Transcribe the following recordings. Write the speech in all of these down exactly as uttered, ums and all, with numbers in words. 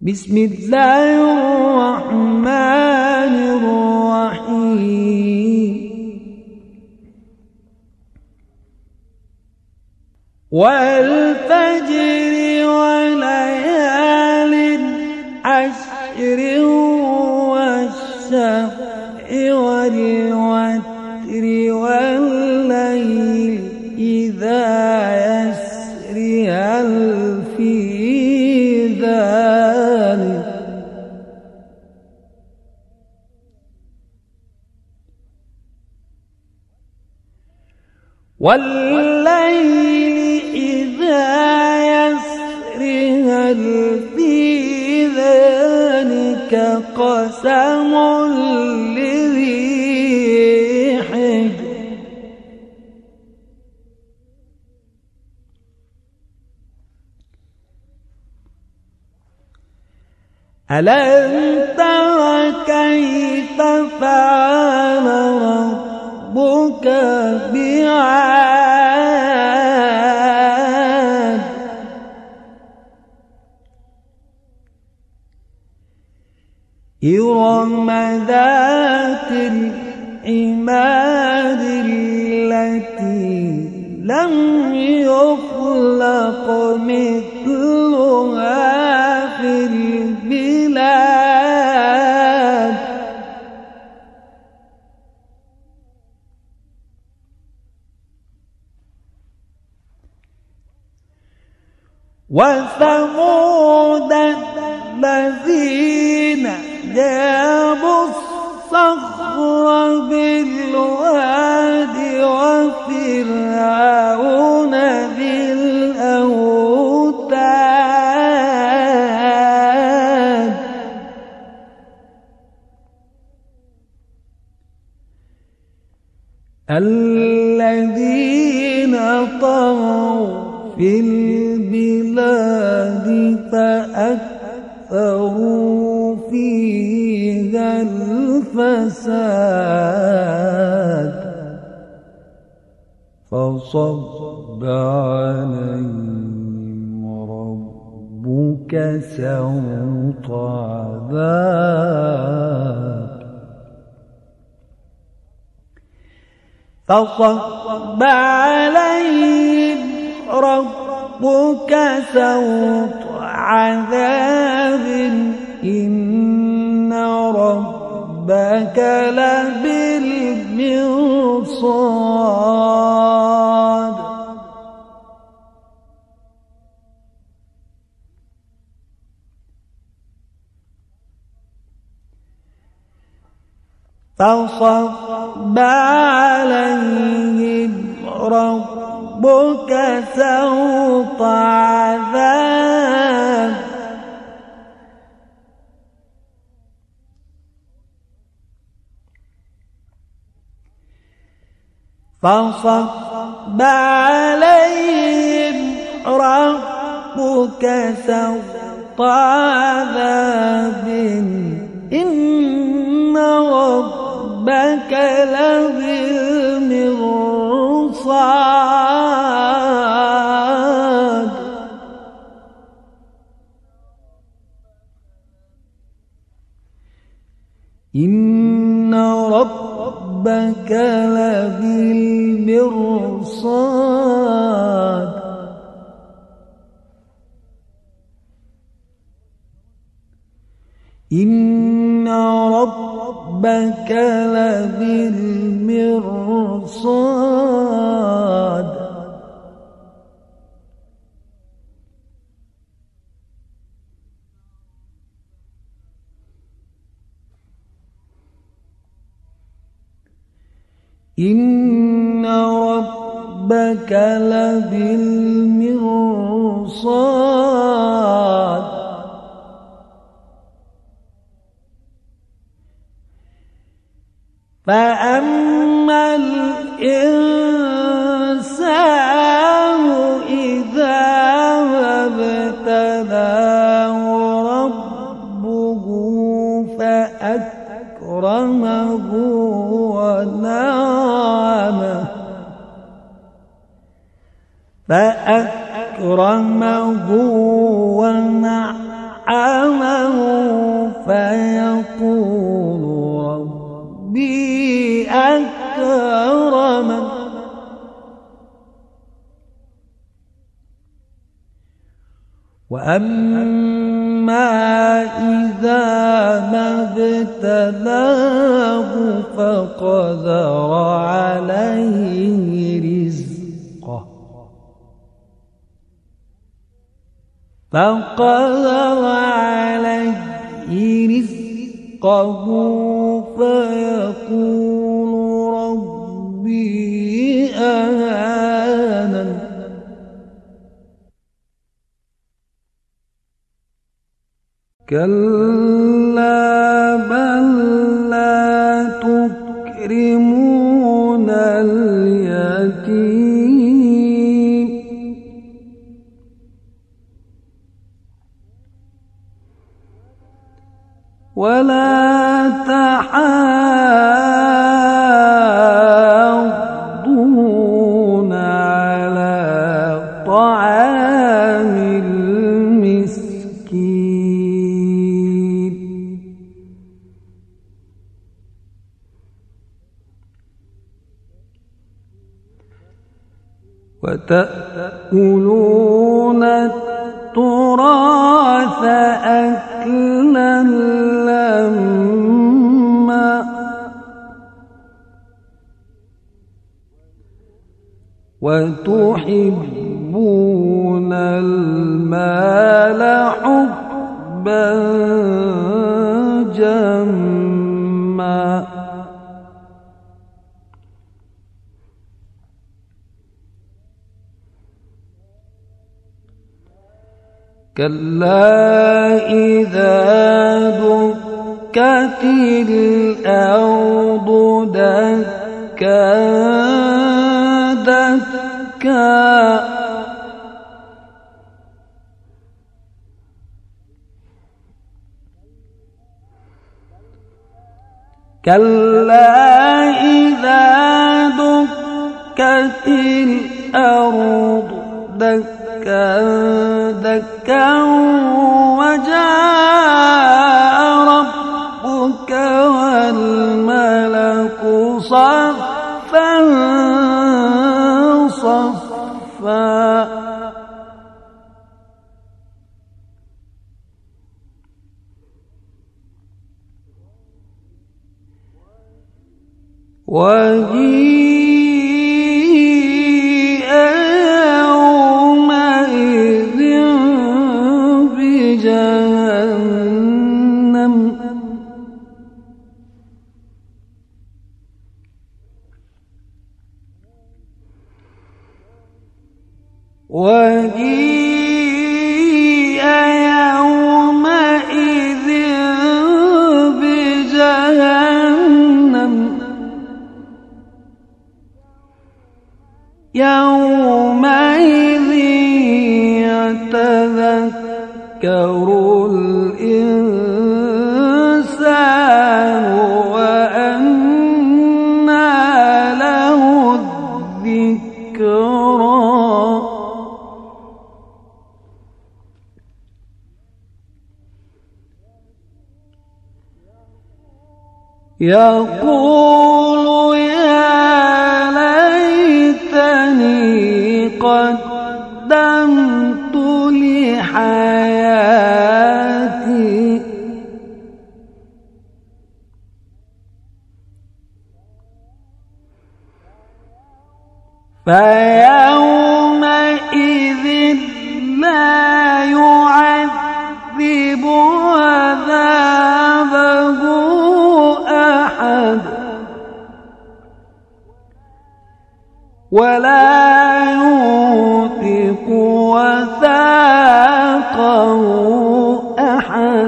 بسم الله الرحمن الرحيم والفجر وليال عشر والشفع والوتر والليل إذا يسر هل في ذلك والليل إذا يسر هل في ذلك قسم لذي حجر ألم تر كيف فعل ربك بعاد إرم ذات العماد التي لم يخلق مثلها في البلاد وثمود الذين جابوا الصخر بالواد وفرعون ذي الأوتاد الذين طغوا في البلاد فأكثروا فيها الفساد فصب عليهم ربك سوط عذاب فصب عليهم ربك سوط عذاب إن ربك لبالمرصاد فصب عليهم ربك سوط عذاب فصب عليهم ربك سوط عذاب إن ربك لبالمرصاد إن ربك لبالمرصاد إن ربك لبالمرصاد إن ربك لبالمرصاد فأما الإنسان إذا ما ابتلاه ربه فأكرمه ونعمه فأكرمه ونعمه فيقول ربي أكرمن وأما إذا ما ابتلاه فقدر عليه رزقه فقدر عليه رزقه فيقول ربي أهانن كلا بل لا تكرمون اليتيم ولا تحاضون على طعام المسكين وتأكلون التراث أكلا لما وتحبون المال حبا جما كلا إذا دكت الأرض دكا دكا كلا إذا دكت الأرض دكا دكا وجاء ربك والملك صفا صفا وجيء يومئذ بجهنم وجيء يومئذ بجهنم يومئذ يتذكر الإنسان وأنى له الذكرى يقول يا ليتني قدمت لحياتي فيومئذ لا يعذب عذابه أحد ولا يوثق وثاقه أحد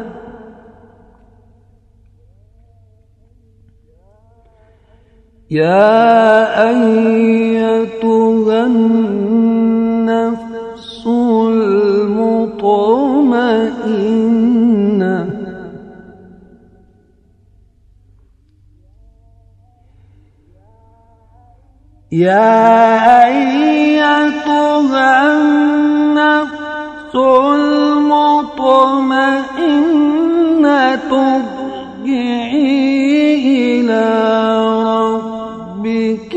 يا أيتها النفس المطمئنة يا أيتها النفس المطمئنة ترجعي إلى ربك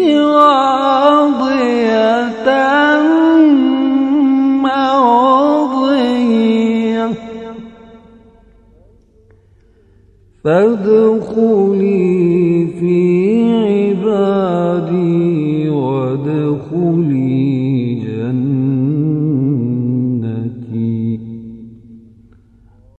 راضية مرضية فادخلي في عبادي وادخلي